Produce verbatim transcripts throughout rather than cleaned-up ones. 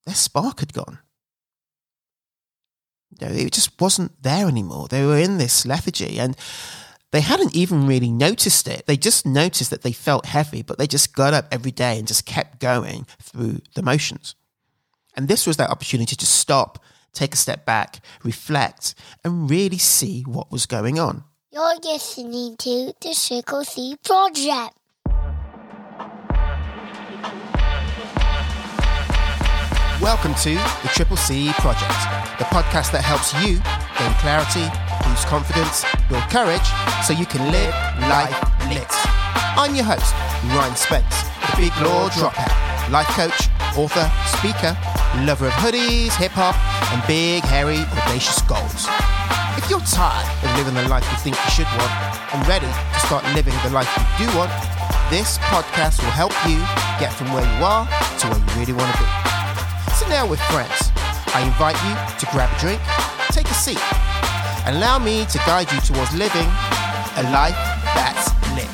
their spark had gone. You know, it just wasn't there anymore. They were in this lethargy, and they hadn't even really noticed it. They just noticed that they felt heavy, but they just got up every day and just kept going through the motions. And this was that opportunity to stop, take a step back, reflect, and really see what was going on. You're listening to the Triple C Project. Welcome to the Triple C Project, the podcast that helps you gain clarity, boost confidence, build courage, so you can live life lit. I'm your host, Ryan Spence, the big law dropout, life coach, author, speaker, lover of hoodies, hip-hop, and big, hairy, audacious goals. If you're tired of living the life you think you should want and ready to start living the life you do want, this podcast will help you get from where you are to where you really want to be. So now with friends, I invite you to grab a drink, take a seat, and allow me to guide you towards living a life that's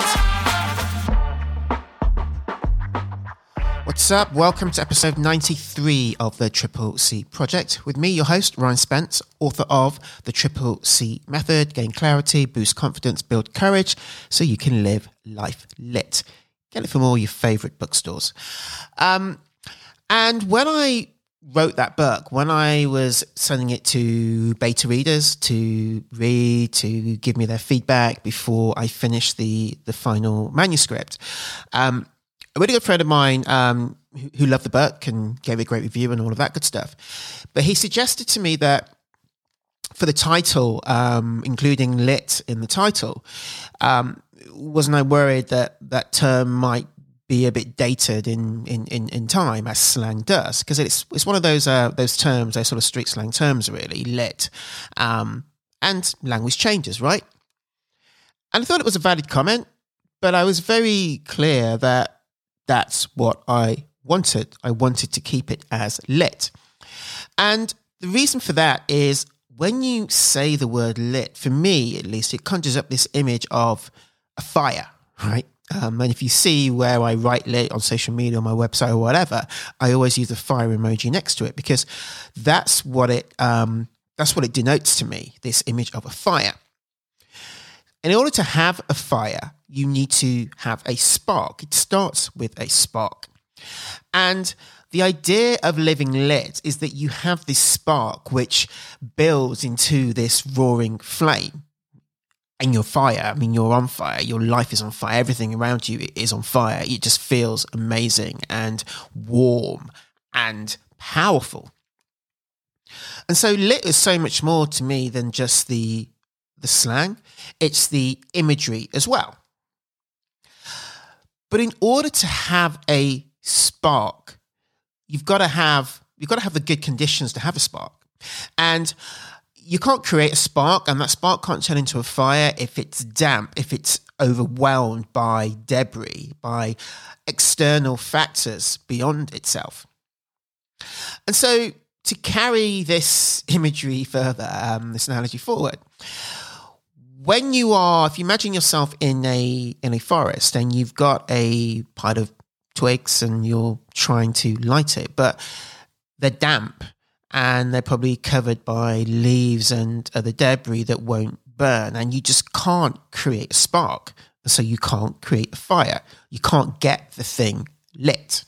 lit. What's up? Welcome to episode ninety-three of the Triple C Project. With me, your host, Ryan Spence, author of The Triple C Method, Gain Clarity, Boost Confidence, Build Courage, so you can live life lit. Get it from all your favorite bookstores. Um, and when I wrote that book, when I was sending it to beta readers to read, to give me their feedback before I finished the, the final manuscript, um, a really good friend of mine um, who, who loved the book and gave it a great review and all of that good stuff. But he suggested to me that for the title, um, including lit in the title, um, wasn't I worried that that term might be a bit dated in, in, in, in time, as slang does, because it's it's one of those uh, those terms, those sort of street slang terms, really, lit, um, and language changes, right? And I thought it was a valid comment, but I was very clear that that's what I wanted. I wanted to keep it as lit. And the reason for that is when you say the word lit, for me at least, it conjures up this image of a fire, right? Um, and if you see where I write lit on social media, on my website or whatever, I always use the fire emoji next to it because that's what it um, that's what it denotes to me, this image of a fire. In order to have a fire, you need to have a spark. It starts with a spark. And the idea of living lit is that you have this spark which builds into this roaring flame. And your fire, I mean, you're on fire. Your life is on fire. Everything around you is on fire. It just feels amazing and warm and powerful. And so lit is so much more to me than just the, the slang. It's the imagery as well. But in order to have a spark, you've got to have, you've got to have the good conditions to have a spark. And you can't create a spark, and that spark can't turn into a fire if it's damp, if it's overwhelmed by debris, by external factors beyond itself. And so to carry this imagery further, um, this analogy forward, when you are, if you imagine yourself in a in a forest and you've got a pile of twigs and you're trying to light it, but they're damp, and they're probably covered by leaves and other debris that won't burn. And you just can't create a spark. So you can't create a fire. You can't get the thing lit.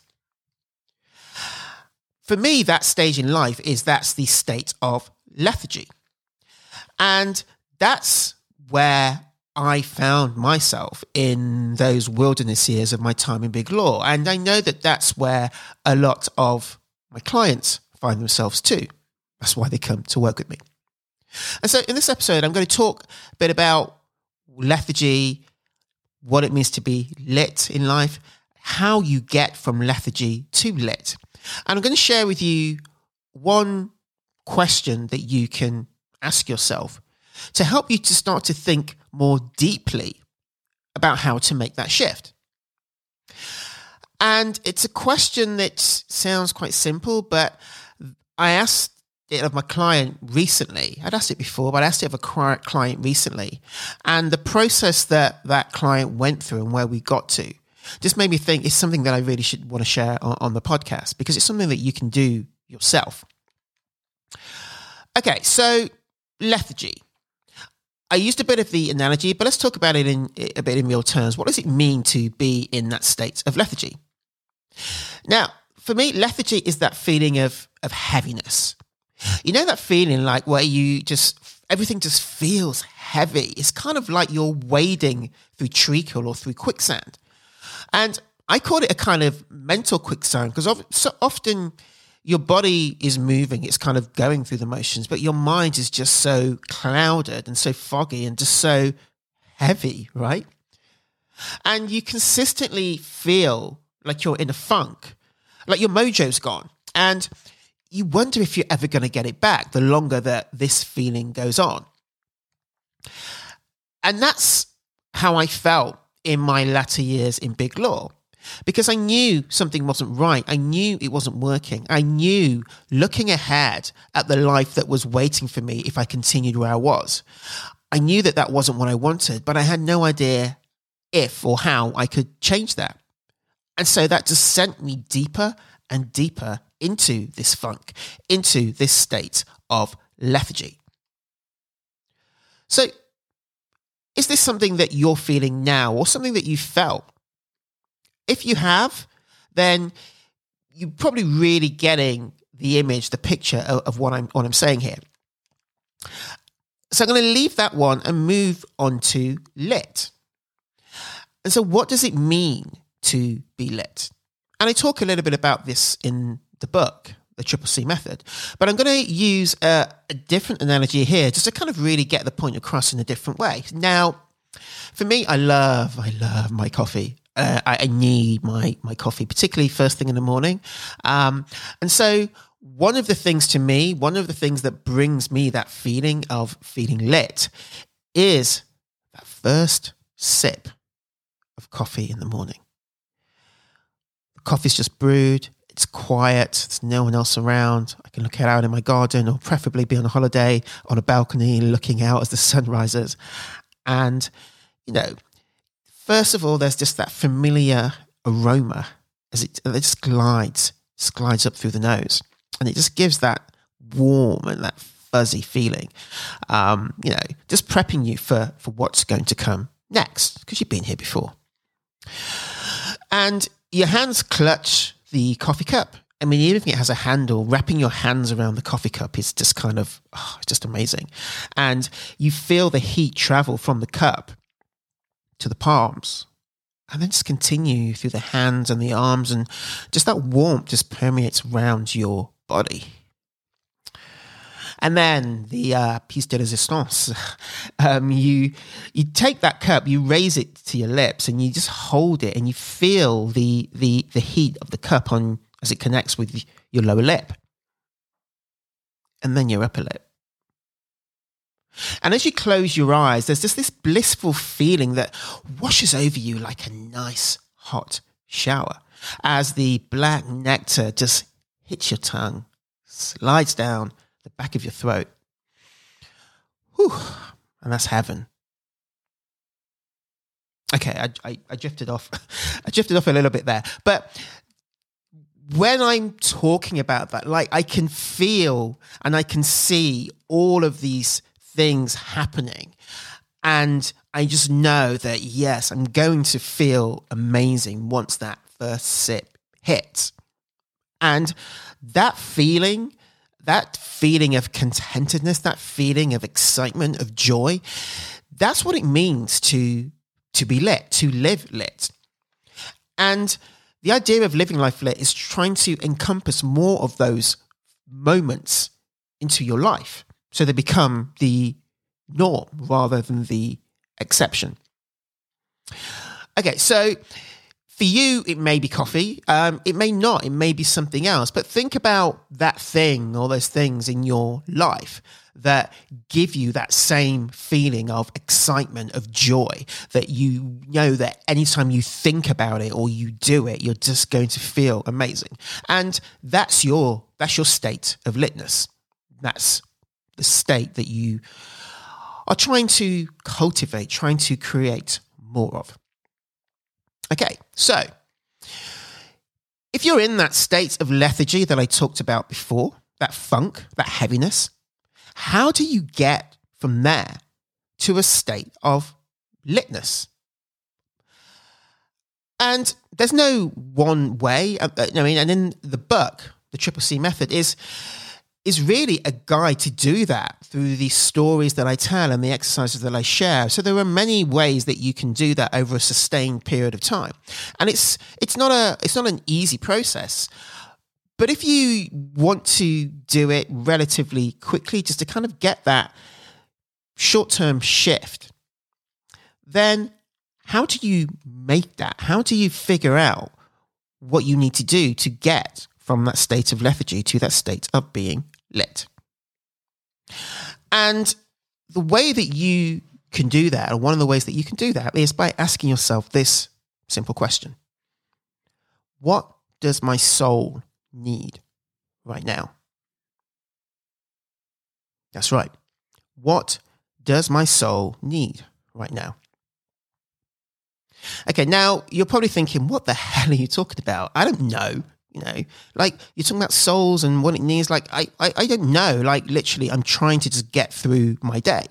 For me, that stage in life is that's the state of lethargy. And that's where I found myself in those wilderness years of my time in Big Law. And I know that that's where a lot of my clients find themselves too. That's why they come to work with me. And so in this episode, I'm going to talk a bit about lethargy, what it means to be lit in life, how you get from lethargy to lit. And I'm going to share with you one question that you can ask yourself to help you to start to think more deeply about how to make that shift. And it's a question that sounds quite simple, but I asked it of my client recently. I'd asked it before, but I asked it of a client recently. And the process that that client went through and where we got to just made me think it's something that I really should want to share on, on the podcast, because it's something that you can do yourself. Okay, so lethargy. I used a bit of the analogy, but let's talk about it in a bit in real terms. What does it mean to be in that state of lethargy? Now, for me, lethargy is that feeling of, of heaviness. You know that feeling like where you just, everything just feels heavy. It's kind of like you're wading through treacle or through quicksand. And I call it a kind of mental quicksand because of, so often your body is moving, it's kind of going through the motions, but your mind is just so clouded and so foggy and just so heavy, right? And you consistently feel like you're in a funk, like your mojo's gone. And you wonder if you're ever going to get it back the longer that this feeling goes on. And that's how I felt in my latter years in Big Law. Because I knew something wasn't right. I knew it wasn't working. I knew looking ahead at the life that was waiting for me if I continued where I was. I knew that that wasn't what I wanted, but I had no idea if or how I could change that. And so that just sent me deeper and deeper into this funk, into this state of lethargy. So is this something that you're feeling now or something that you felt? If you have, then you're probably really getting the image, the picture of, of what I'm what I'm saying here. So I'm going to leave that one and move on to lit. And so what does it mean to be lit? And I talk a little bit about this in the book, The Triple C Method, but I'm going to use a, a different analogy here just to kind of really get the point across in a different way. Now, for me, I love, I love my coffee. Uh, I, I need my my coffee, particularly first thing in the morning. Um, and so one of the things to me, one of the things that brings me that feeling of feeling lit is that first sip of coffee in the morning. The coffee's just brewed. It's quiet. There's no one else around. I can look out in my garden or preferably be on a holiday on a balcony looking out as the sun rises. And, you know, first of all, there's just that familiar aroma as it, it just glides, just glides up through the nose. And it just gives that warm and that fuzzy feeling, um, you know, just prepping you for, for what's going to come next because you've been here before. And your hands clutch the coffee cup. I mean, even if it has a handle, wrapping your hands around the coffee cup is just kind of, oh, it's just amazing. And you feel the heat travel from the cup to the palms and then just continue through the hands and the arms, and just that warmth just permeates around your body. And then the uh, piece de resistance, um, you you take that cup, you raise it to your lips, and you just hold it, and you feel the the the heat of the cup on as it connects with your lower lip, and then your upper lip. And as you close your eyes, there's just this blissful feeling that washes over you like a nice hot shower as the black nectar just hits your tongue, slides down the back of your throat. Whew, and that's heaven. Okay, I, I, I drifted off. I drifted off a little bit there. But when I'm talking about that, like I can feel and I can see all of these things happening. And I just know that, yes, I'm going to feel amazing once that first sip hits. And that feeling, that feeling of contentedness, that feeling of excitement, of joy, that's what it means to, to be lit, to live lit. And the idea of living life lit is trying to encompass more of those moments into your life so they become the norm rather than the exception. Okay, so for you, it may be coffee. Um, it may not. It may be something else. But think about that thing or those things in your life that give you that same feeling of excitement, of joy, that you know that anytime you think about it or you do it, you're just going to feel amazing. And that's your that's your state of litness. That's the state that you are trying to cultivate, trying to create more of. Okay, so if you're in that state of lethargy that I talked about before, that funk, that heaviness, how do you get from there to a state of litness? And there's no one way. I mean, and in the book, the Triple C Method is is really a guide to do that through the stories that I tell and the exercises that I share. So there are many ways that you can do that over a sustained period of time. And it's it's not a it's not an easy process. But if you want to do it relatively quickly, just to kind of get that short-term shift, then how do you make that? How do you figure out what you need to do to get from that state of lethargy to that state of being lit? And the way that you can do that, or one of the ways that you can do that, is by asking yourself this simple question. What does my soul need right now? That's right. What does my soul need right now? Okay, now you're probably thinking, what the hell are you talking about? I don't know. You know, like you're talking about souls and what it needs. Like, I, I, I don't know. Like, literally, I'm trying to just get through my day.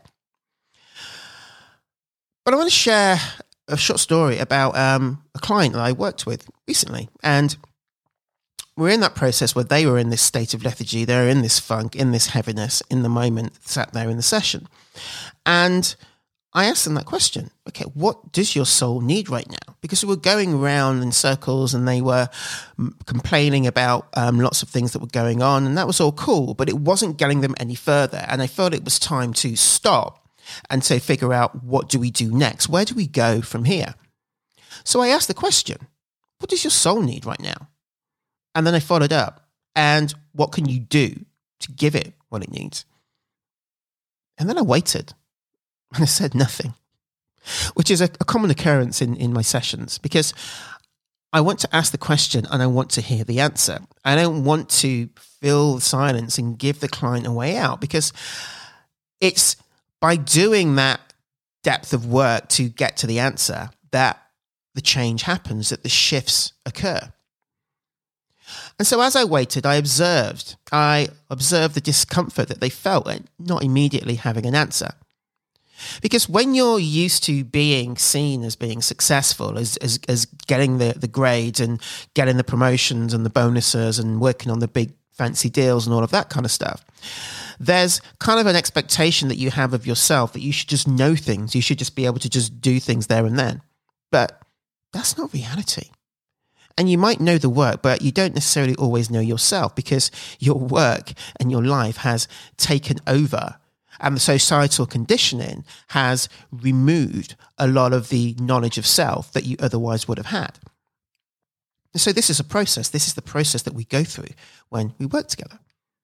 But I want to share a short story about um, a client that I worked with recently. And we're in that process where they were in this state of lethargy. They're in this funk, in this heaviness, in the moment, sat there in the session. And I asked them that question. Okay, what does your soul need right now? Because we were going around in circles and they were complaining about um, lots of things that were going on, and that was all cool, but it wasn't getting them any further. And I felt it was time to stop and to figure out, what do we do next? Where do we go from here? So I asked the question, what does your soul need right now? And then I followed up, and what can you do to give it what it needs? And then I waited. And I said nothing, which is a, a common occurrence in, in my sessions, because I want to ask the question and I want to hear the answer. I don't want to fill the silence and give the client a way out, because it's by doing that depth of work to get to the answer that the change happens, that the shifts occur. And so as I waited, I observed, I observed the discomfort that they felt at not immediately having an answer. Because when you're used to being seen as being successful, as as, as getting the, the grades and getting the promotions and the bonuses and working on the big fancy deals and all of that kind of stuff, there's kind of an expectation that you have of yourself that you should just know things. You should just be able to just do things there and then. But that's not reality. And you might know the work, but you don't necessarily always know yourself, because your work and your life has taken over. And the societal conditioning has removed a lot of the knowledge of self that you otherwise would have had. And so this is a process. This is the process that we go through when we work together.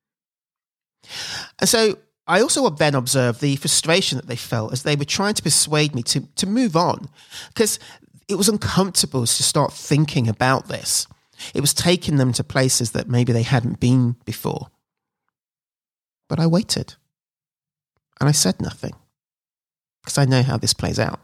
And so I also then observed the frustration that they felt as they were trying to persuade me to, to move on, because it was uncomfortable to start thinking about this. It was taking them to places that maybe they hadn't been before. But I waited. And I said nothing, because I know how this plays out.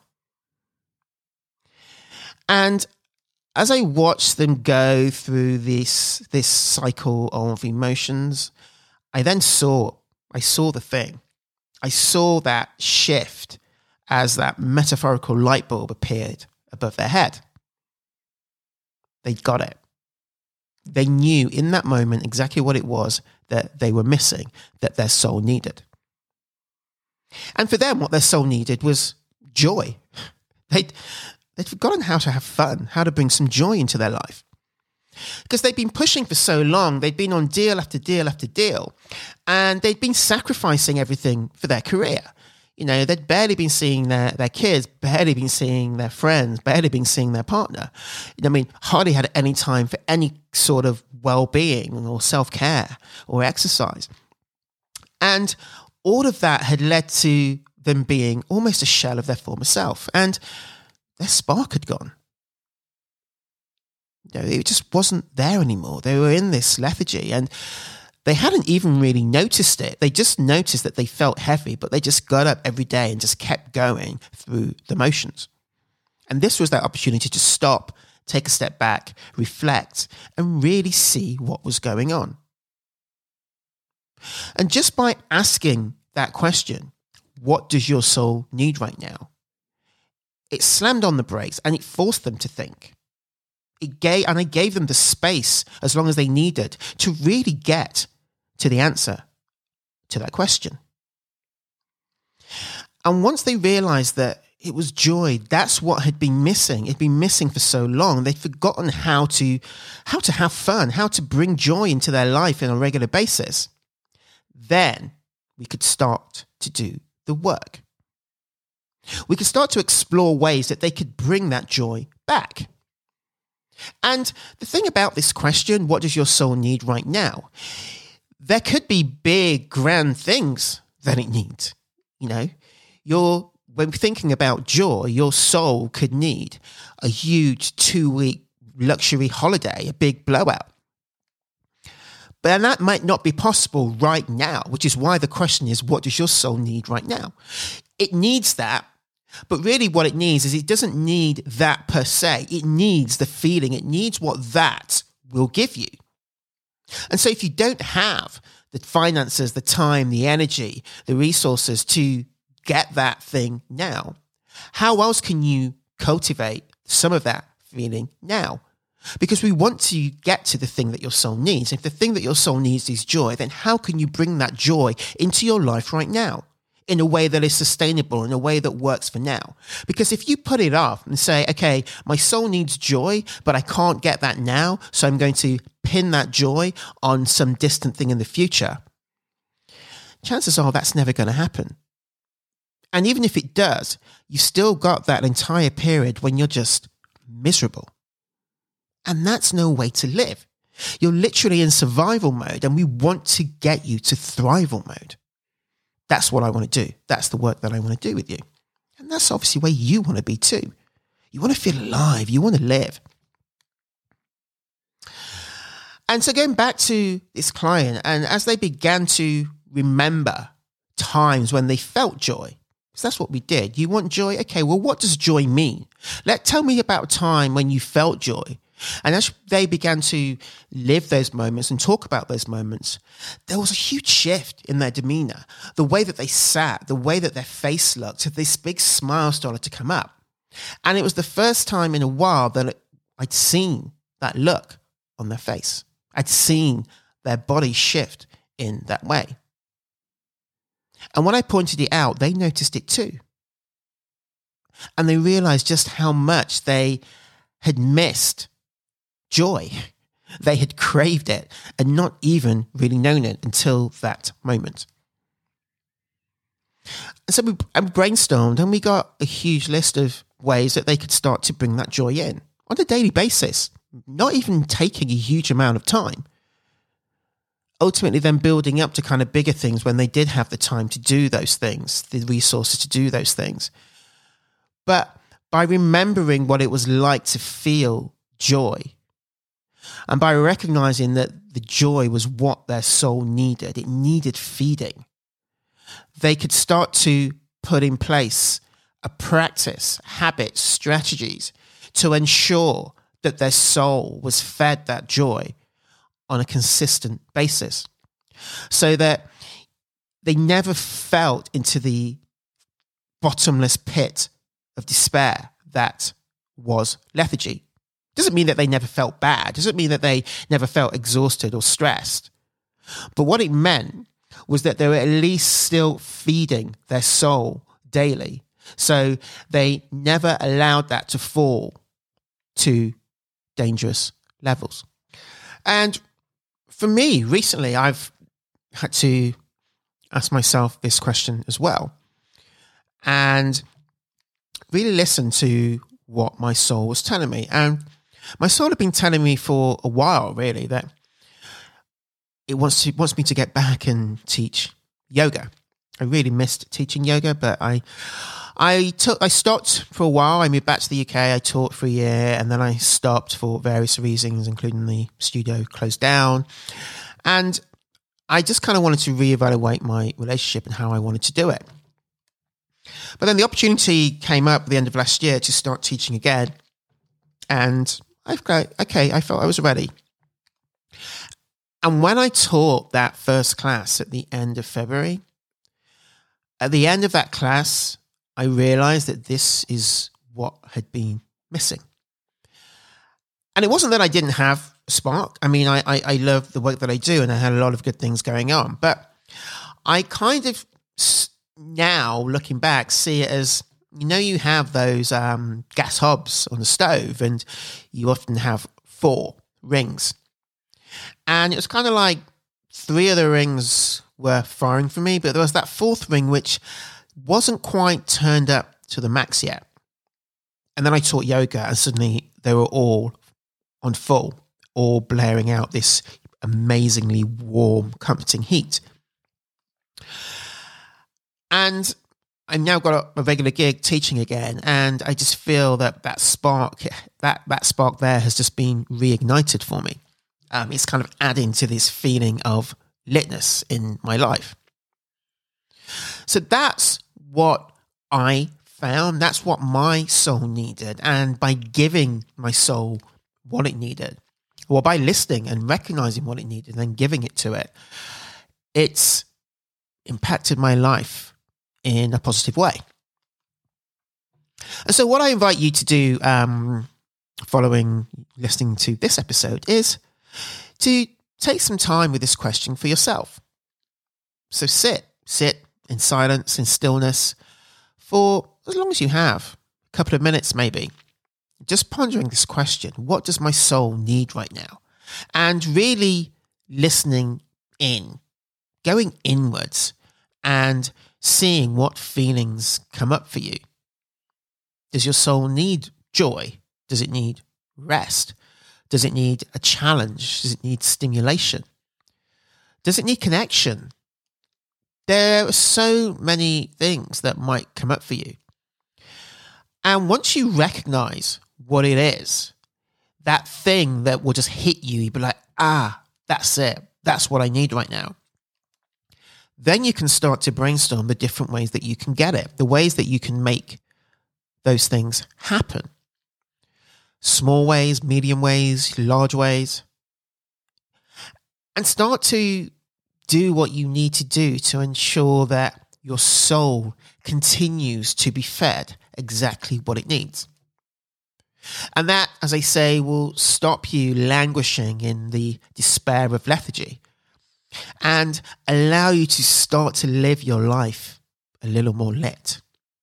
And as I watched them go through this, this cycle of emotions, I then saw, I saw the thing. I saw that shift as that metaphorical light bulb appeared above their head. They got it. They knew in that moment exactly what it was that they were missing, that their soul needed. And for them, what their soul needed was joy. They'd, they'd forgotten how to have fun, how to bring some joy into their life. Because they'd been pushing for so long, they'd been on deal after deal after deal, and they'd been sacrificing everything for their career. You know, they'd barely been seeing their, their kids, barely been seeing their friends, barely been seeing their partner. You know, I mean, hardly had any time for any sort of well-being or self-care or exercise. And all of that had led to them being almost a shell of their former self, and their spark had gone. You know, it just wasn't there anymore. They were in this lethargy, and they hadn't even really noticed it. They just noticed that they felt heavy, but they just got up every day and just kept going through the motions. And this was that opportunity to stop, take a step back, reflect, and really see what was going on. And just by asking that question, what does your soul need right now? It slammed on the brakes and it forced them to think. It gave, and I gave them the space, as long as they needed, to really get to the answer to that question. And once they realized that it was joy, that's what had been missing. It'd been missing for so long. They'd forgotten how to, how to have fun, how to bring joy into their life on a regular basis. Then we could start to do the work. We could start to explore ways that they could bring that joy back. And the thing about this question, what does your soul need right now? There could be big, grand things that it needs. You know, your when thinking about joy, your soul could need a huge two-week luxury holiday, a big blowout. But that might not be possible right now, which is why the question is, what does your soul need right now? It needs that, but really what it needs is it doesn't need that per se. It needs the feeling. It needs what that will give you. And so if you don't have the finances, the time, the energy, the resources to get that thing now, how else can you cultivate some of that feeling now? Because we want to get to the thing that your soul needs. If the thing that your soul needs is joy, then how can you bring that joy into your life right now in a way that is sustainable, in a way that works for now? Because if you put it off and say, okay, my soul needs joy, but I can't get that now, so I'm going to pin that joy on some distant thing in the future, chances are that's never going to happen. And even if it does, you've still got that entire period when you're just miserable. And that's no way to live. You're literally in survival mode, and we want to get you to thrival mode. That's what I want to do. That's the work that I want to do with you. And that's obviously where you want to be too. You want to feel alive. You want to live. And so going back to this client, and as they began to remember times when they felt joy, because that's what we did. You want joy? Okay, well, what does joy mean? Let Tell me about a time when you felt joy. And as they began to live those moments and talk about those moments, there was a huge shift in their demeanor. The way that they sat, the way that their face looked, this big smile started to come up. And it was the first time in a while that I'd seen that look on their face. I'd seen their body shift in that way. And when I pointed it out, they noticed it too. And they realized just how much they had missed joy. They had craved it and not even really known it until that moment. And so we brainstormed and we got a huge list of ways that they could start to bring that joy in on a daily basis, not even taking a huge amount of time. Ultimately then building up to kind of bigger things when they did have the time to do those things, the resources to do those things. But by remembering what it was like to feel joy, and by recognizing that the joy was what their soul needed, it needed feeding, they could start to put in place a practice, habits, strategies to ensure that their soul was fed that joy on a consistent basis, so that they never felt into the bottomless pit of despair that was lethargy. Doesn't mean that they never felt bad. Doesn't mean that they never felt exhausted or stressed. But what it meant was that they were at least still feeding their soul daily. So they never allowed that to fall to dangerous levels. And for me, recently, I've had to ask myself this question as well, and really listen to what my soul was telling me. And my soul had been telling me for a while, really, that it wants to wants me to get back and teach yoga. I really missed teaching yoga, but I I took I stopped for a while. I moved back to the U K. I taught for a year, and then I stopped for various reasons, including the studio closed down. And I just kind of wanted to reevaluate my relationship and how I wanted to do it. But then the opportunity came up at the end of last year to start teaching again. And I've got, okay, I felt I was ready. And when I taught that first class at the end of February, at the end of that class, I realized that this is what had been missing. And it wasn't that I didn't have a spark. I mean, I, I, I love the work that I do and I had a lot of good things going on. But I kind of now, looking back, see it as, you know, you have those um, gas hobs on the stove and you often have four rings. And it was kind of like three of the rings were firing for me, but there was that fourth ring which wasn't quite turned up to the max yet. And then I taught yoga and suddenly they were all on full, all blaring out this amazingly warm, comforting heat. And I've now got a, a regular gig teaching again, and I just feel that that spark, that, that spark there has just been reignited for me. Um, it's kind of adding to this feeling of litness in my life. So that's what I found. That's what my soul needed. And by giving my soul what it needed, or by listening and recognizing what it needed and then giving it to it, it's impacted my life in a positive way. And so what I invite you to do um, following listening to this episode is to take some time with this question for yourself. So sit, sit in silence, in stillness for as long as you have, a couple of minutes maybe, just pondering this question: what does my soul need right now? And really listening in, going inwards and seeing what feelings come up for you. Does your soul need joy? Does it need rest? Does it need a challenge? Does it need stimulation? Does it need connection? There are so many things that might come up for you. And once you recognize what it is, that thing that will just hit you, you'll be like, ah, that's it. That's what I need right now. Then you can start to brainstorm the different ways that you can get it, the ways that you can make those things happen. Small ways, medium ways, large ways. And start to do what you need to do to ensure that your soul continues to be fed exactly what it needs. And that, as I say, will stop you languishing in the despair of lethargy and allow you to start to live your life a little more lit.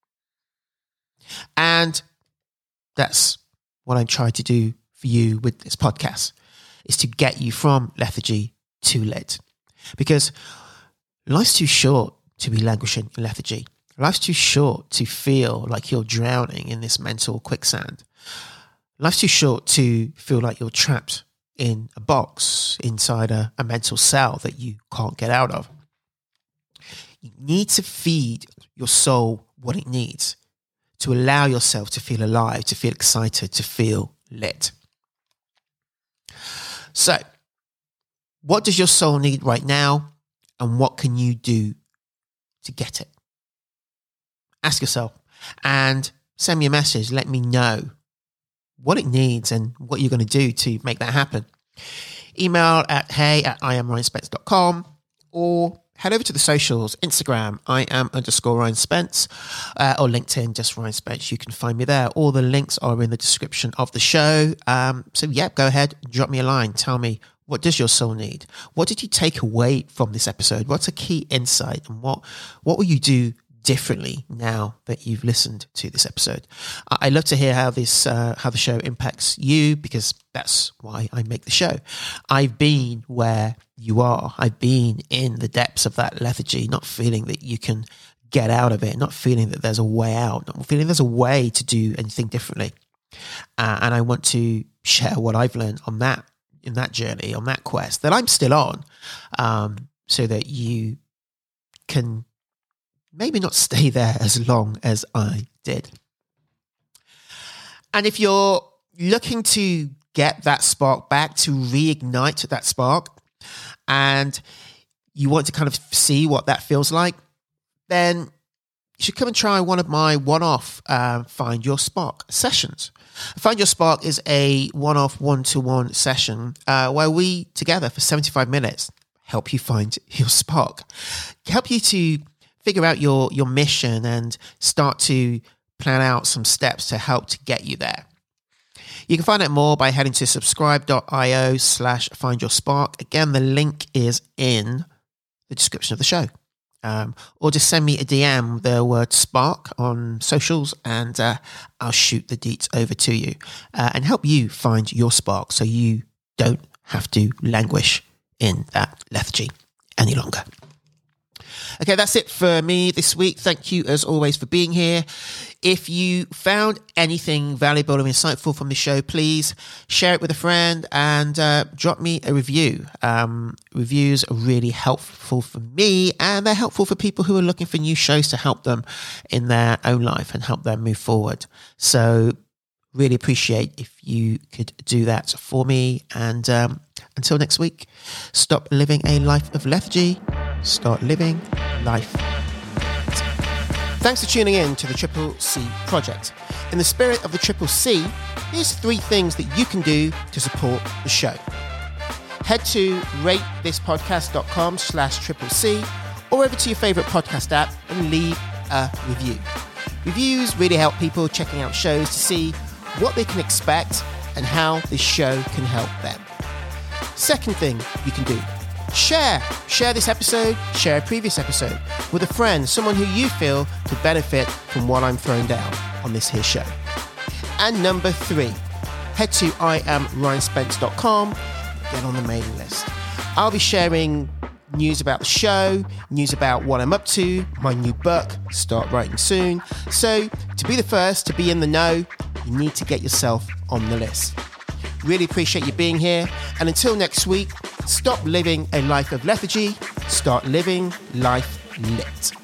And that's what I'm trying to do for you with this podcast, is to get you from lethargy to lit. Because life's too short to be languishing in lethargy. Life's too short to feel like you're drowning in this mental quicksand. Life's too short to feel like you're trapped in a box inside a, a mental cell that you can't get out of. You need to feed your soul what it needs to allow yourself to feel alive, to feel excited, to feel lit. So, what does your soul need right now, and what can you do to get it? Ask yourself and send me a message. Let me know what it needs and what you're going to do to make that happen. Email at hey at I am Ryan Spence dot com or head over to the socials, Instagram, I am underscore Ryan Spence, uh, or LinkedIn, just Ryan Spence. You can find me there. All the links are in the description of the show. Um, so yeah, go ahead, drop me a line. Tell me, what does your soul need? What did you take away from this episode? What's a key insight? And what, what will you do differently now that you've listened to this episode? I love to hear how this uh, how the show impacts you, because that's why I make the show. I've been where you are. I've been in the depths of that lethargy, not feeling that you can get out of it, not feeling that there's a way out, not feeling there's a way to do anything differently. Uh, and I want to share what I've learned on that, in that journey, on that quest that I'm still on, um, so that you can maybe not stay there as long as I did. And if you're looking to get that spark back, to reignite that spark, and you want to kind of see what that feels like, then you should come and try one of my one-off uh, Find Your Spark sessions. Find Your Spark is a one-off, one-to-one session uh, where we, together for seventy-five minutes, help you find your spark. Help you to figure out your, your mission and start to plan out some steps to help to get you there. You can find out more by heading to subscribe.io slash find your spark. Again, the link is in the description of the show. Um, or just send me a D M, the word spark on socials, and uh, I'll shoot the deets over to you uh, and help you find your spark so you don't have to languish in that lethargy any longer. Okay, that's it for me this week. Thank you, as always, for being here. If you found anything valuable or insightful from the show, please share it with a friend and uh, drop me a review. Um, reviews are really helpful for me, and they're helpful for people who are looking for new shows to help them in their own life and help them move forward. So really appreciate if you could do that for me. And um, until next week, stop living a life of lethargy. Start living life. Thanks for tuning in to the Triple C Project. In the spirit of the Triple C, here's three things that you can do to support the show. Head to ratethispodcast.com slash triple C or over to your favorite podcast app and leave a review. Reviews really help people checking out shows to see what they can expect and how this show can help them. Second thing you can do, Share. Share this episode, share a previous episode with a friend, someone who you feel could benefit from what I'm throwing down on this here show. And number three, head to I am ryan spence dot com, get on the mailing list. I'll be sharing news about the show, news about what I'm up to, my new book, start writing soon. So to be the first to be in the know, you need to get yourself on the list. Really appreciate you being here. And until next week, stop living a life of lethargy. Start living life lit.